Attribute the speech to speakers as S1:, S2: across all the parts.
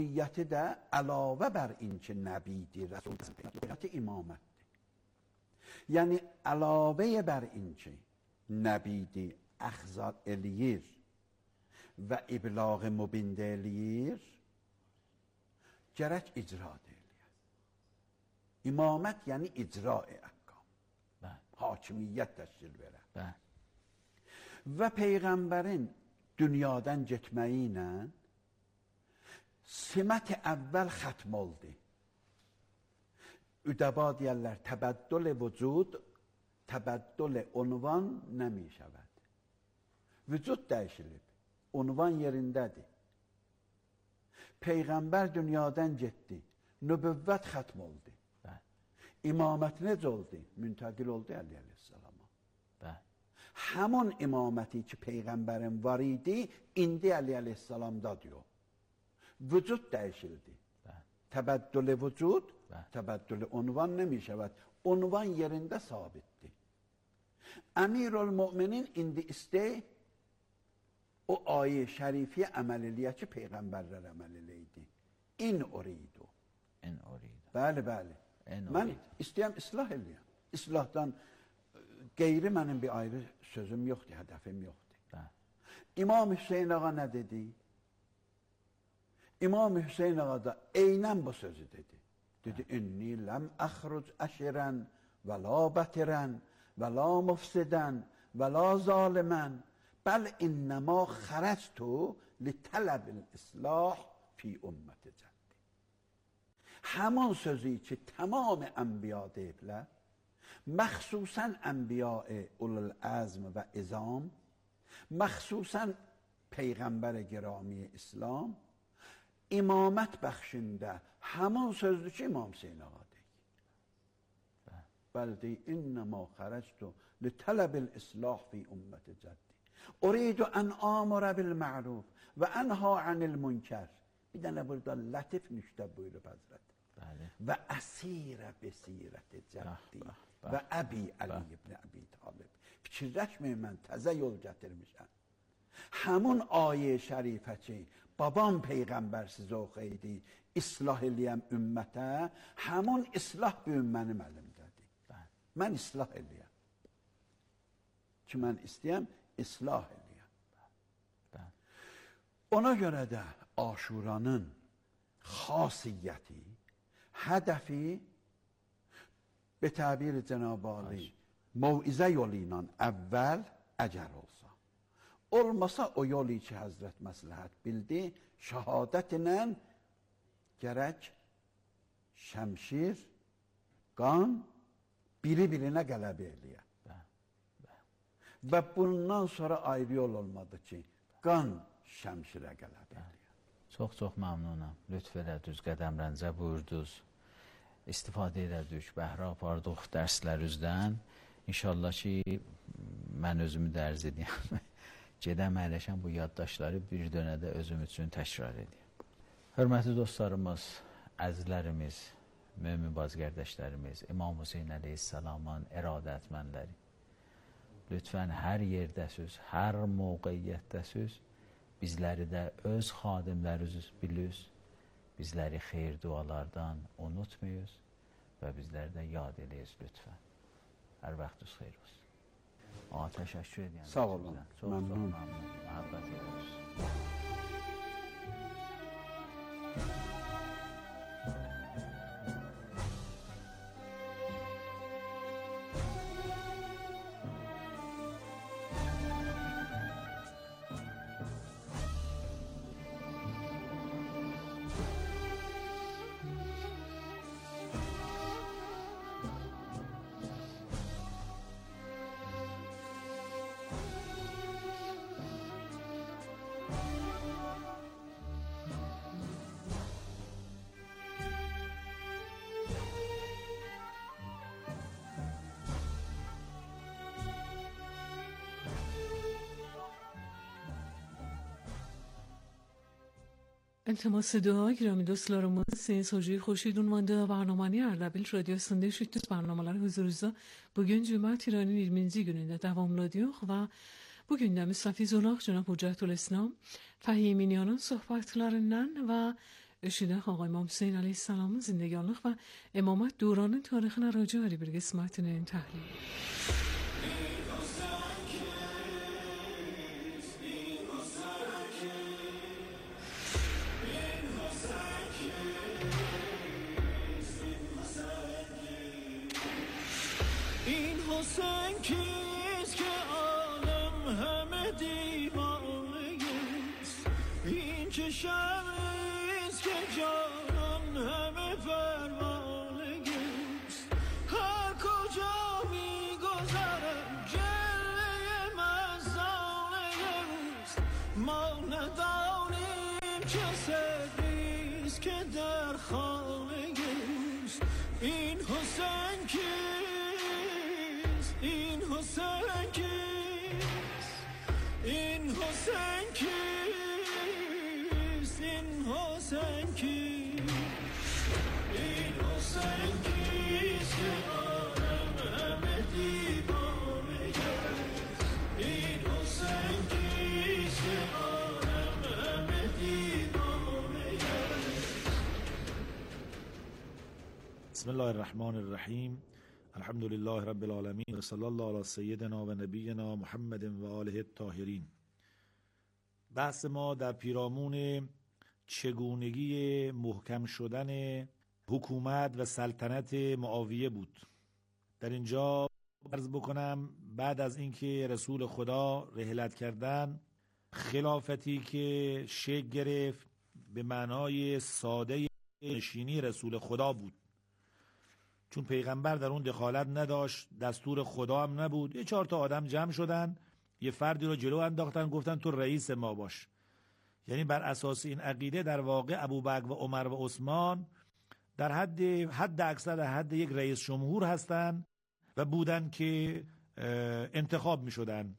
S1: Niyyəti də əlavə bər inki nəbidir, rəsul imamətdir. Yəni, əlavəyə bər inki nəbidir, əxzar eləyir və iblağı mübində eləyir, gərək icra eləyir. İmamət yəni icra-i əhkam, hakimiyyət təşkil verər. Və Peyğəmbərin dünyadan getməyi ilə simət-i əvvəl xətm oldu. Üdəba deyərlər, təbəddül-i vücud, təbəddül-i unvan nəmi şəvəd. Vücud dəyişilib, unvan yerindədir. Peyğəmbər dünyadan getdi, nübüvvət xətm oldu. İmamət necə oldu? Müntəqil oldu əleyhissalama. Həmin imaməti ki, Peyğəmbərin var idi, indi əleyhissalamda diyor. Vücud dəyişildi. Təbəddül-i vücud, təbəddül-i unvan nəmi şəvəd. Unvan yerində sabitdir. Əmirül-Müminin indi istəy o ayə şərifiyə əməl eləyə ki, Peyğəmbərlər əməl eləydi. İn uridu. Bəli, bəli. Mən istəyəm islah eləyəm. İslahdan qeyri mənim bir ayrı sözüm yoxdur, hədəfim yoxdur. İmam Hüseyin ağa nə dedi? İmam Hüseyin ağa da eynən bu sözü dedi. Dedi, inni ləm əxruc əşirən və la bətirən və la mufsidən və la zalimən bəl innəmə xərəctu li tələbil islah fi ümməti cəddi. Həmin sözü ki, tamam ənbiya deyiblər, məxsusən ənbiya-i ulul-əzm və izam, məxsusən Peyğəmbər-i girami İslam, imamət bəxşində həmin sözdür ki, İmam Hüseyin ağa deyik. Bəli deyik, innəmə xərəctu li tələbil islah fi ümməti cəddi. Uridu ən amurə bil ma'ruf və ənha anil münkər. Bir dənə burada lətif nüştə buyurub həzrət. Və əsirə besirəti cəddi və Əbi Əli ibn Əbi Talib. Fikirləşməyin, mən təzə yol gətirmişəm. Həmin ayə şərifə ki, babam Peyğəmbər sizə oxuydu, islah eləyəm ümmətə, həmin islah bu mənim əlimdədir. Mən islah eləyəm. Ki, mən istəyəm, islah eləyəm. Ona görə də Aşuranın xasiyyəti, hədəfi be təbir Cənab-ı Ali mövizə yolu ilə əvvəl əcər olsa. Olmasa o yolu ki, Həzrət məsləhət bildi, şəhadət ilə gərək şəmşir, qan biri-birinə qələbə eləyə. Və bundan sonra ayrı yol olmadı ki, qan şəmşirə qələbə eləyə.
S2: Çox məmnunam. Lütf elədiniz, qədəmrəncə buyurdunuz. İstifadə elədik, bəhrə apardıq dərslərinizdən. İnşallah ki, mən özümü dərz edeyim. Gedən əyləşən bu yaddaşları bir dönədə özüm üçün təkrar edeyim. Hörmətli dostlarımız, əzizlərimiz, mömin bazgərdəşlərimiz, İmam Hüseyin əleyhissalamın əradətmənləri, lütfən hər yerdəsiz, hər mövqeyyətdəsiz, bizləri də öz xadimləriniz bilirsiniz, bizləri xeyir dualardan unutmayız və bizləri də yad eləyiz lütfən. Hər vaxtınız xeyir olsun. Təşəkkür edirəm.
S1: Sağ olun.
S2: Çox məmnun. Məhəbbət ediyoruz.
S3: التماس dua گرامی dostlarımız Sayın Hoca Xurşidun برنامه‌ni Ardabil Radyosu'nda işittiğiniz barnamalar huzurunuzda bugün Cuma Tiran'ın 20. gününde devamlıyor ve bugün de müstafiz olarak Cenab-ı Hüccetül İslam Fahiminiyan'ın sohbetlerinden ve اشیده آقای امام حسین علیه السلام زندگانلıq و امامت دوران tarixine راجع bir qismətinin təhlili.
S4: این حسین کیست که عالم همه دیوانه است؟ این چه شمعیست که جانان همه پروانه است؟ هر کجا می‌گذرم جلوه مستانه است. ما ندانیم چه سریست که در خانه است. این حسین کیست؟ این حسین کیست؟ این حسین کیست؟ این حسین کیست؟ این حسین کیست که عالم همه دیوانه است؟ این حسین کیست که عالم همه دیوانه است؟
S5: بسم الله الرحمن الرحیم. الحمد لله رب العالمین و صلی الله علی سیدنا و نبینا محمد و آله الطاهرین. بحث ما در پیرامون چگونگی محکم شدن حکومت و سلطنت معاویه بود. در اینجا عرض بکنم بعد از اینکه رسول خدا رحلت کردن، خلافتی که شکل گرفت به معنای ساده نشینی رسول خدا بود، چون پیغمبر در اون دخالت نداشت، دستور خدا هم نبود. یه 4 تا آدم جمع شدن، یه فردی رو جلو انداختن، گفتن تو رئیس ما باش. یعنی بر اساس این عقیده در واقع ابوبکر و عمر و عثمان در حد اکثر حد یک رئیس جمهور هستن و بودن که انتخاب می شدن.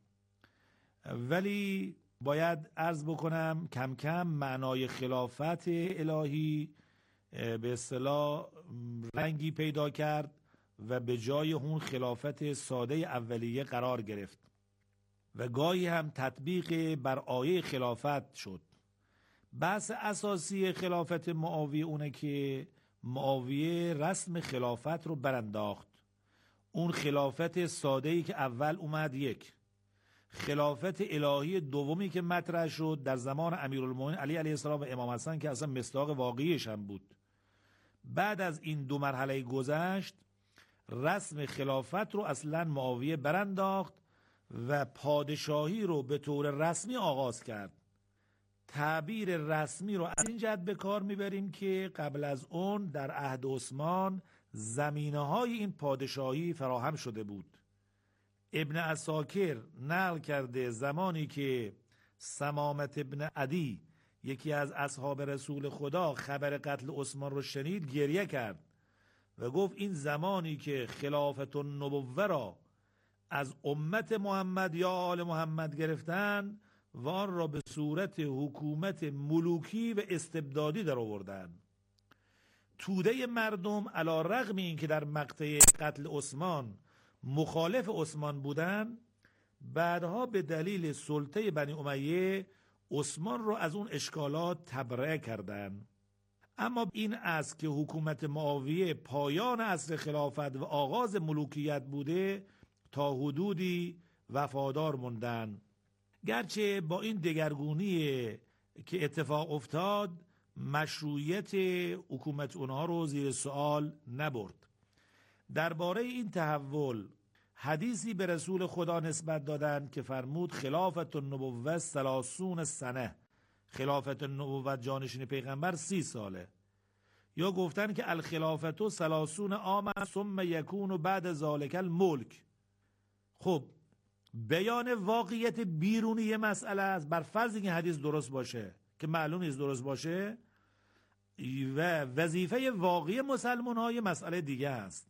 S5: ولی باید عرض بکنم کم کم معنای خلافت الهی به اصطلاح رنگی پیدا کرد و به جای اون خلافت ساده اولیه قرار گرفت و گاهی هم تطبیق بر آیه خلافت شد. بحث اساسی خلافت معاویه اونه که معاویه رسم خلافت رو برانداخت. اون خلافت ساده‌ای که اول اومد، یک خلافت الهی دومی که مطرح شد در زمان امیرالمومنین علی علیه السلام و امام حسن که اصلا مصداق واقعیش هم بود. بعد از این 2 مرحله گذشت، رسم خلافت رو اصلا معاویه برانداخت و پادشاهی رو به طور رسمی آغاز کرد. تعبیر رسمی رو از این جهت به کار میبریم که قبل از اون در عهد عثمان زمینه‌های این پادشاهی فراهم شده بود. ابن عساکر نقل کرده زمانی که سمامت ابن عدی یکی از اصحاب رسول خدا خبر قتل عثمان رو شنید، گریه کرد و گفت این زمانی که خلافت النبوه را از امت محمد یا آل محمد گرفتن و آن را به صورت حکومت ملوکی و استبدادی در آوردن. توده مردم علی رغم این که در مقطع قتل عثمان مخالف عثمان بودن، بعدها به دلیل سلطه بنی امیه عثمان رو از اون اشکالات تبرئه کردند. اما این است که حکومت معاویه پایان عصر خلافت و آغاز ملوکیت بوده، تا حدودی وفادار موندن. گرچه با این دگرگونی که اتفاق افتاد مشروعیت حکومت اونها رو زیر سوال نبرد. درباره این تحول حدیثی به رسول خدا نسبت دادند که فرمود خلافت النبوه 30 سنه، خلافت النبوت جانشین پیغمبر 30 ساله. یا گفتن که الخلافت 30 عاما ثم یکون بعد ذالک الملک. خب بیان واقعیت بیرونی مسئله است، بر فرض اینکه حدیث درست باشه که معلوم نیست درست باشه، و وظیفه واقعی مسلمان های مسئله دیگه است.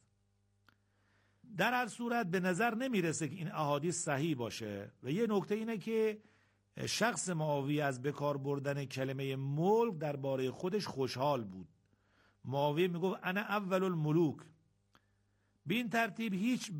S5: در هر صورت به نظر نمیرسه که این احادیث صحیح باشه. و یه نکته اینه که شخص معاویه از بکار بردن کلمه ملک درباره خودش خوشحال بود. معاویه میگفت انا اول الملوک. به این ترتیب هیچ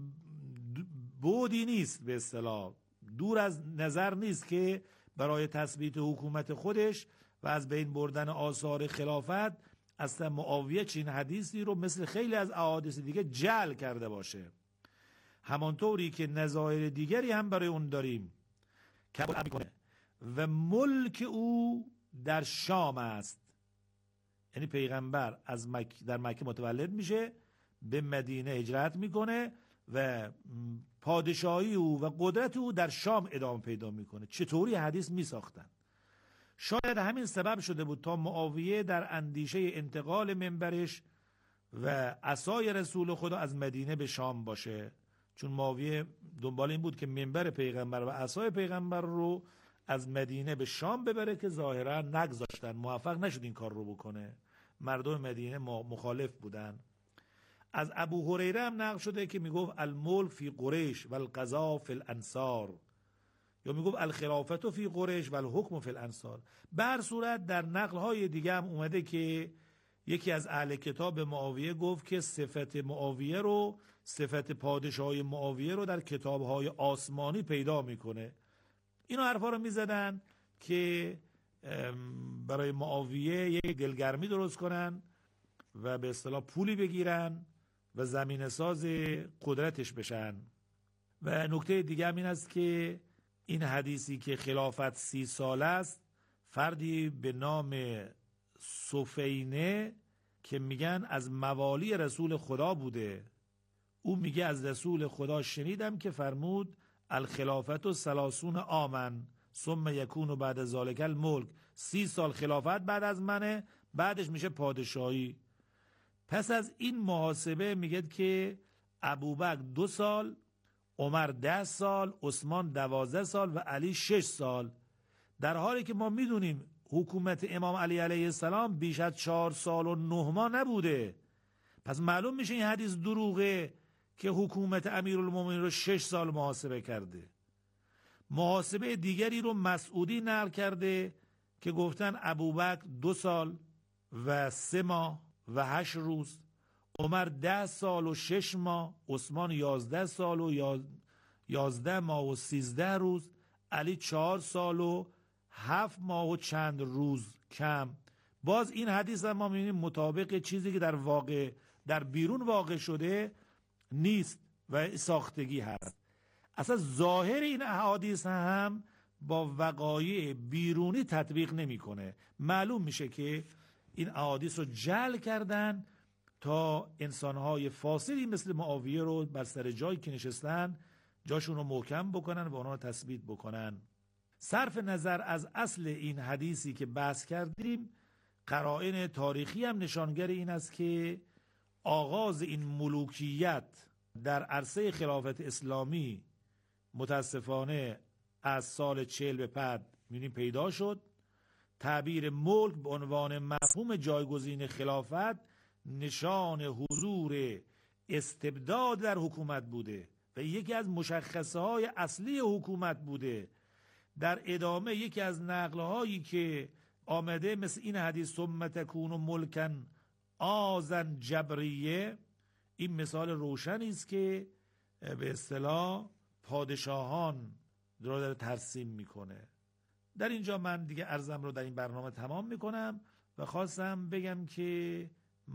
S5: بودی نیست، به اصطلاح دور از نظر نیست که برای تثبیت حکومت خودش و از بین بردن آثار خلافت اصلا معاویه چین حدیثی رو مثل خیلی از احادیث دیگه جعل کرده باشه، همانطوری که نظایر دیگری هم برای اون داریم که و ملک او در شام است. یعنی پیغمبر از در مکه متولد میشه، به مدینه هجرت میکنه و پادشاهی او و قدرت او در شام ادامه پیدا میکنه. چطوری حدیث میساختن؟ شاید همین سبب شده بود تا معاویه در اندیشه انتقال منبرش و عصای رسول خدا از مدینه به شام باشه، چون معاویه دنبال این بود که منبر پیغمبر و عصای پیغمبر رو از مدینه به شام ببره که ظاهرا نگذاشتن، موفق نشد این کار رو بکنه، مردم مدینه مخالف بودن. از ابو هریره هم نقل شده که میگفت الملک فی قریش و القضاء فی الانصار، یا میگفت الخلافت فی قریش و الحکم فی الانصار. به هر صورت در نقل های دیگه هم اومده که یکی از اهل کتاب معاویه گفت که صفت معاویه رو، صفت پادشاهی معاویه رو در کتاب‌های آسمانی پیدا میکنه. اینا حرفا رو میزدن که برای معاویه یک دلگرمی درست کنن و به اصطلاح پولی بگیرن و زمین ساز قدرتش بشن. و نکته دیگه هم این است که این حدیثی که خلافت 30 سال است، فردی به نام سفینه که میگن از موالی رسول خدا بوده، او میگه از رسول خدا شنیدم که فرمود الخلافت و 30 عامن ثم یکون بعد ذالک الملک، 30 سال خلافت بعد از منه، بعدش میشه پادشاهی. پس از این محاسبه میگه که ابوبکر 2 سال، عمر 10 سال، عثمان 12 سال و علی 6 سال، در حالی که ما میدونیم حکومت امام علی علیه السلام بیش از 4 سال و 9 ماه نبوده. پس معلوم میشه این حدیث دروغه که حکومت امیرالمومنین رو 6 سال محاسبه کرده. محاسبه دیگری رو مسعودی نقل کرده که گفتن ابوبکر 2 سال و 3 ماه و 8 روز، عمر 10 سال و 6 ماه، عثمان 11 سال و 11 ماه و 13 روز، علی 4 سال و 7 ماه و چند روز کم. باز این حدیث هم ما می‌بینیم مطابق چیزی که در واقع در بیرون واقع شده نیست و ساختگی هست. اصلا ظاهر این احادیث هم با وقایع بیرونی تطبیق نمی‌کنه. معلوم میشه که این احادیث رو جعل کردن تا انسان‌های فاسدی مثل معاویه رو بر سر جایی که نشستن جاشون رو محکم بکنن و اونها رو تثبیت بکنن. صرف نظر از اصل این حدیثی که بحث کردیم، قرائن تاریخی هم نشانگر این است که آغاز این ملوکیت در عرصه خلافت اسلامی متاسفانه از سال 40 به بعد می‌بینیم پیدا شد. تعبیر ملک به عنوان مفهوم جایگزین خلافت نشان حضور استبداد در حکومت بوده و یکی از مشخصه‌های اصلی حکومت بوده. در ادامه یکی از نقل‌هایی که آمده مثل این حدیث ثم تکون ملکا آذن جبریه، این مثال روشنی است که به اصطلاح پادشاهان رو داره ترسیم میکنه. در اینجا من دیگه عرضم رو در این برنامه تمام میکنم و خواستم بگم که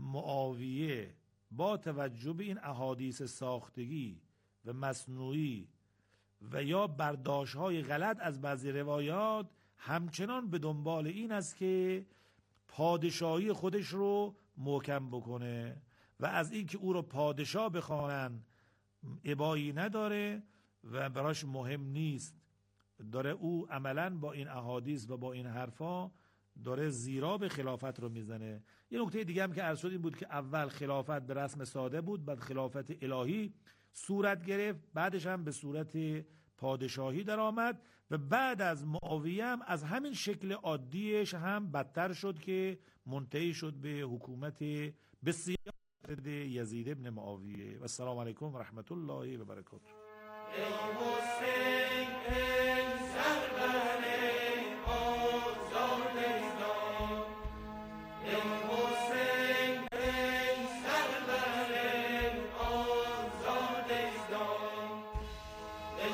S5: معاویه با توجه به این احادیث ساختگی و مصنوعی و یا برداشت‌های غلط از بعضی روایات همچنان به دنبال این است که پادشاهی خودش رو محکم بکنه و از این که او رو پادشاه بخوانن ابایی نداره و براش مهم نیست. داره او عملاً با این احادیث و با این حرفا داره زیرا به خلافت رو میزنه. یه نکته دیگه هم که عرض شد این بود که اول خلافت به رسم ساده بود، بعد خلافت الهی صورت گرفت، بعدش هم به صورت پادشاهی در آمد و بعد از معاویه هم از همین شکل عادیش هم بدتر شد که منتهی شد به حکومت بسیار یزید ابن معاویه. و السلام علیکم و رحمت الله و برکاته.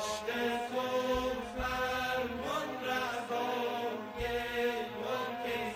S4: عشق تو فرمان روای ملک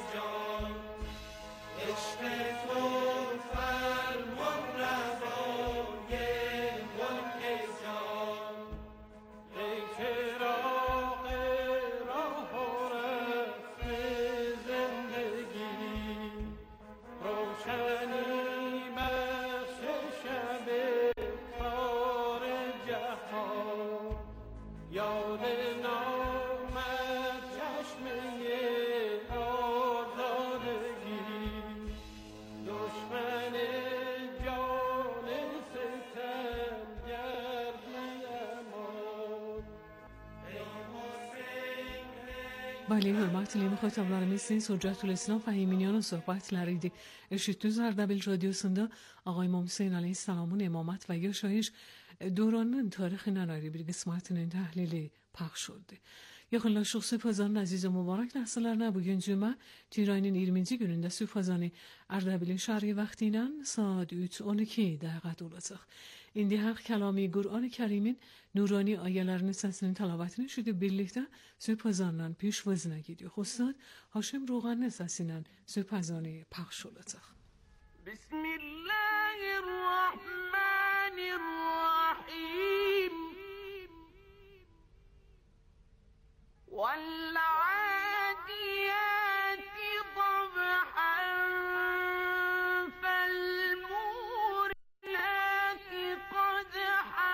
S3: بله hörmətli müxatablarımız siz Hüccətül-İslam Fəhiminiyanın söhbətləriydi. Eşitdiniz Ardabil Radiyosunda Ağay İmam Hüseyin Aleyhisselamın imamət və yaşayış dövrünün tarixindən ayrı bir qismətinin təhlili pəxş oldu. Yaxınlaşıq sübh azanın əziz mübarək nəsillərinə bugün cümə Tiranın 20-ci günündə sübh azanı Ardabilin şərqi vaxtı ilə saat 3:12 dəqiqə olacaq. İndi haq kəlami Qur'an-ı Kərimin nurani ayələrinin səsinin təlavatını eşidib birlikdə sübh azanından piş vəzinə gidiyor. Ustad Haşim Roğanın səsi ilə sübh azanı pəxş olacaq.
S6: Bismillahirrahmanirrahim. وَالْعَادِيَاتِ ضَبْحًا فَالْمُورِيَاتِ قَدْحًا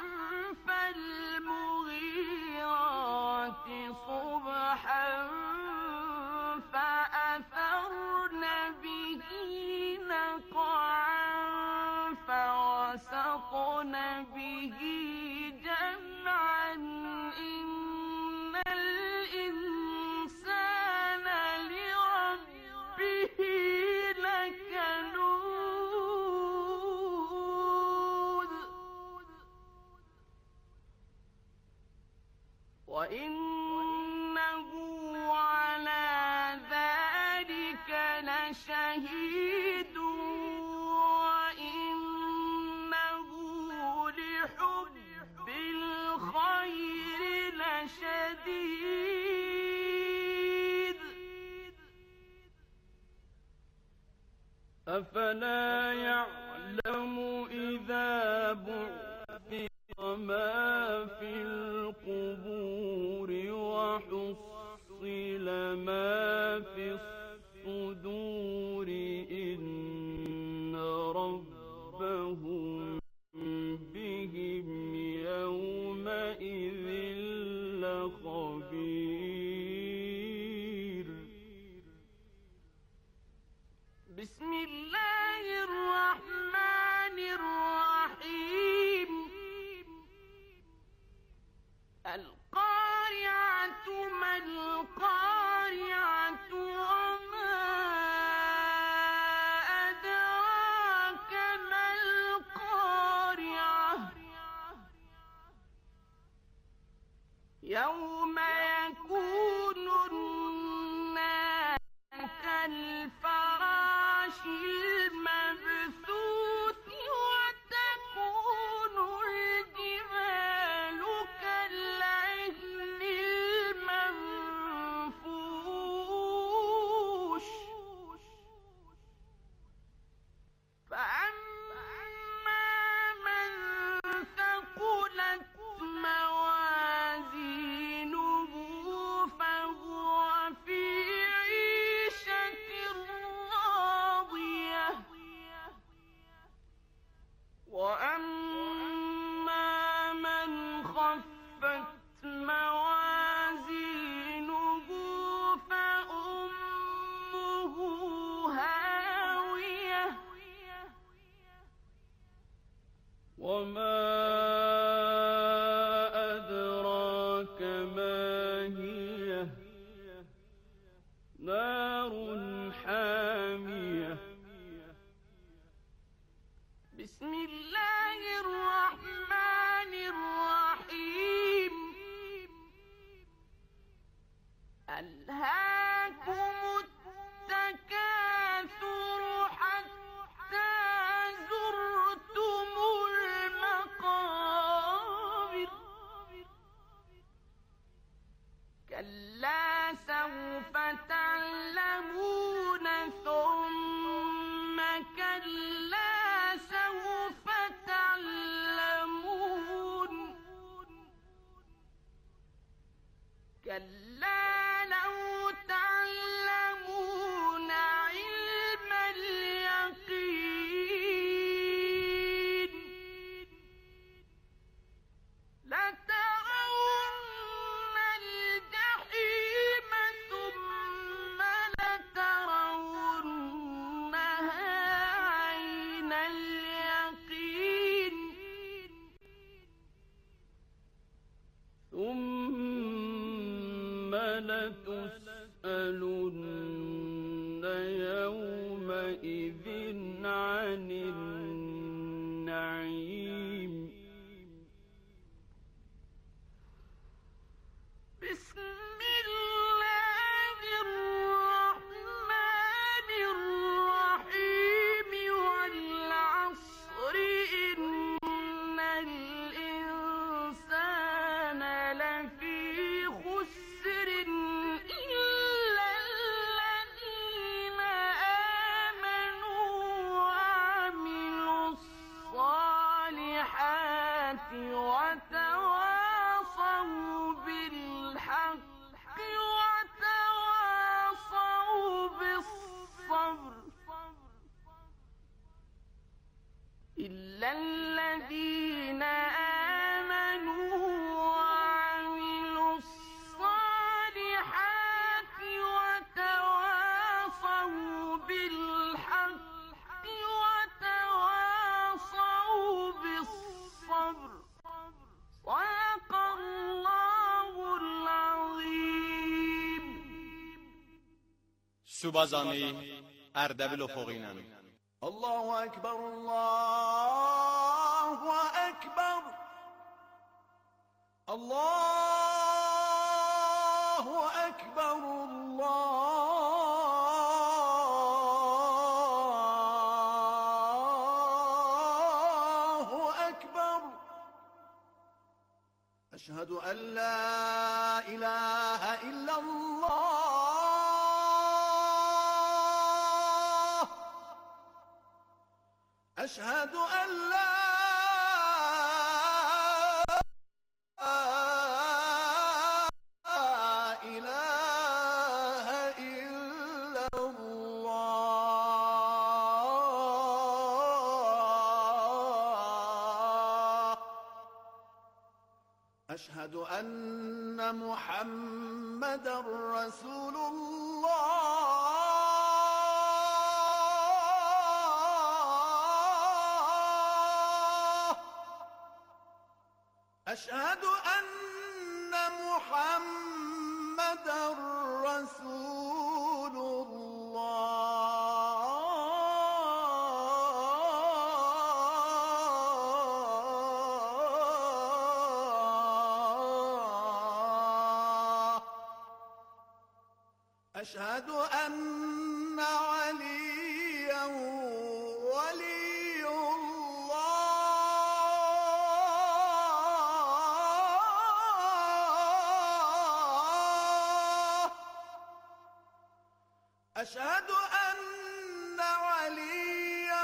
S6: فَالْمُغِيرَاتِ صُبْحًا فَأَثَرْنَ بِهِ نَقْعًا فَوَسَطْنَ بِهِ جَمْعًا إِنَّ الْإِنسَانَ لِرَبِّهِ لَكَنُودٌ وَإِنَّهُ عَلَى ذَلِكَ لَشَهِيدٌ وَإِنَّهُ لِحُبِّ الْخَيْرِ لَشَدِيدٌ أَفَلَا يَعْلَمُ إِذَا بُعْثِرَ مَا فِي الْقُبُورِ وَحُصِّلَ مَا فِي الصُّدُورِ إِنَّ رَبَّهُم بِهِمْ يَوْمَئِذٍ لَخَبِيرٌ بسم الله الرحمن الرحيم القارعة ما القارعة وما أدراك ما القارعة يوم يكون الناس كالفراش لتسألن يومئذ عن النعيم. بسم الله الرحمن الرحيم. والعصر إن الإنسان لفي خسر إلا الذين آمنوا وعملوا الصالحات وتواصوا بالحق وتواصوا بالصبر. إلا الذين آمنوا وعملوا الصالحات وتواصوا بالحق وتواصوا بالصبر. صدق الله العظيم.
S7: Subazani Erdebil Ofoğuyla.
S4: الله أكبر الله أكبر الله أكبر الله أكبر. أشهد أن لا إله إلا الله. أشهد أن لا إله إلا الله. أشهد أن محمدًا رسول الله. أشهد أن محمدًا رسول الله. أشهد أن عليًّا ولي الله. أشهد أن عليًّا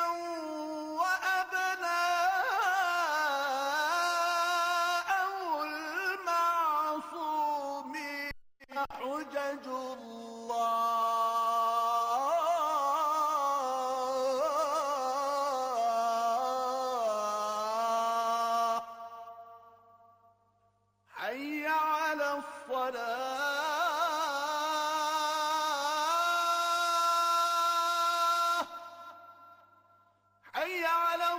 S4: وأبناءه المعصومين حجج الله. حي على الصلاة. حي على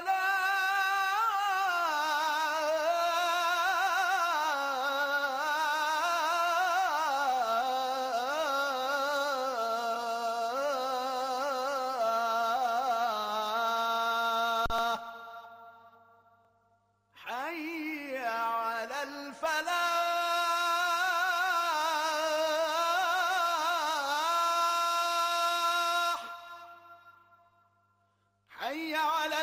S4: الصلاة. حي على الفلاح. حي على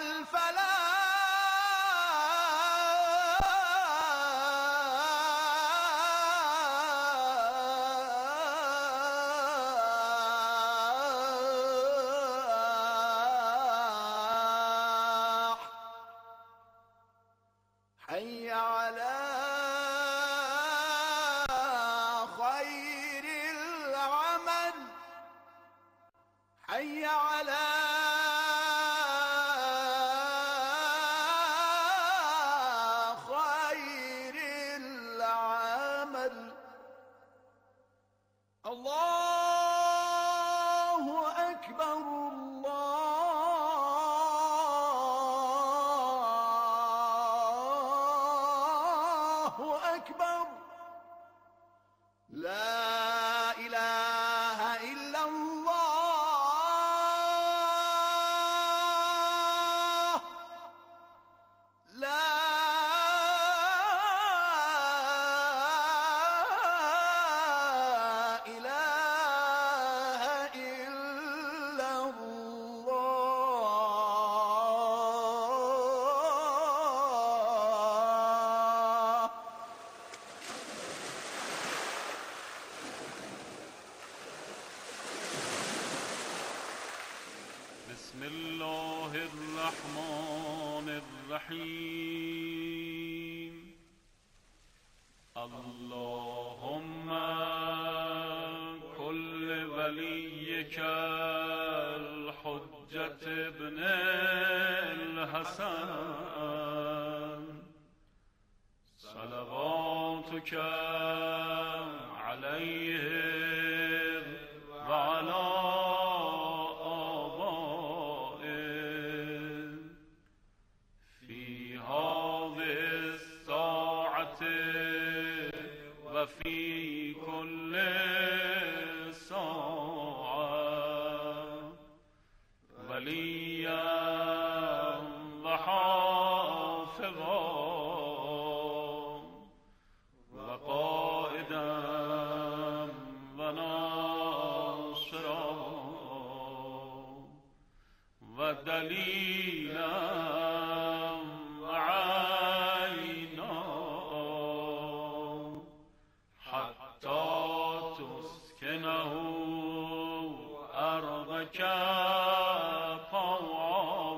S4: الفلاح. حي على خير العمل. حي على
S8: بسم الله الرحمن الرحیم اللهم كل وليك الحجة ابن الحسن صلواتك عليه وعلى آبائه في هذه الساعة وفي كل ساعة وليا وحافظا وقائدا وناصرا ودليلا وعينا حتى تسكنه أرضك طوعا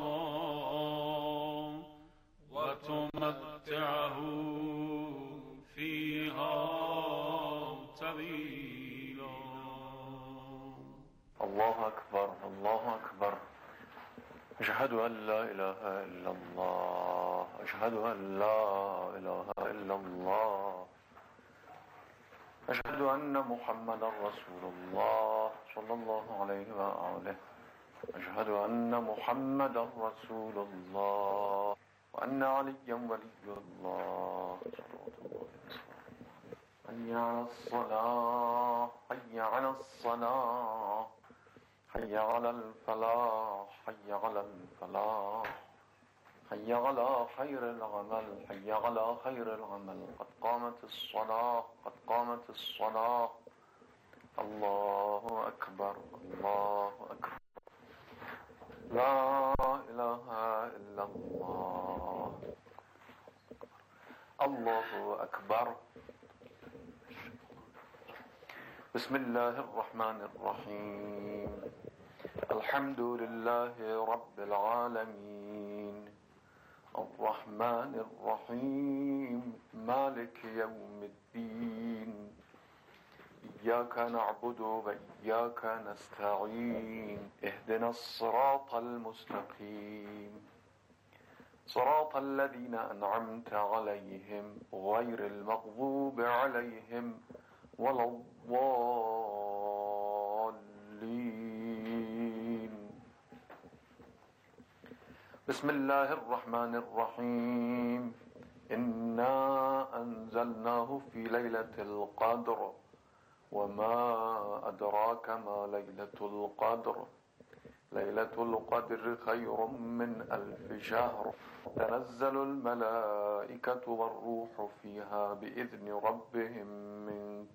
S8: وتمتعه فيها طويلا.
S9: الله أكبر الله أكبر. أشهد أن لا إله إلا الله أشهد أن لا إله إلا الله أشهد أن محمدا رسول الله صلى الله عليه وآله أشهد أن محمدا رسول الله وأن عليا ولي الله حي على الصلاة حي على الصلاة حي على الفلاح حي على الفلاح حي على خير العمل حي على خير العمل قد قامت الصلاة قد قامت الصلاة. الله أكبر الله أكبر. لا إله إلا الله. الله أكبر. بسم الله الرحمن الرحيم. الحمد لله رب العالمين الرحمن الرحيم مالك يوم الدين إياك نعبد وإياك نستعين اهدنا الصراط المستقيم صراط الذين أنعمت عليهم غير المغضوب عليهم ولا الضالين. بسم الله الرحمن الرحيم. إنا أنزلناه في ليلة القدر وما أدراك ما ليلة القدر ليلة القدر خير من 1000 شهر تنزل الملائكة والروح فيها بإذن ربهم من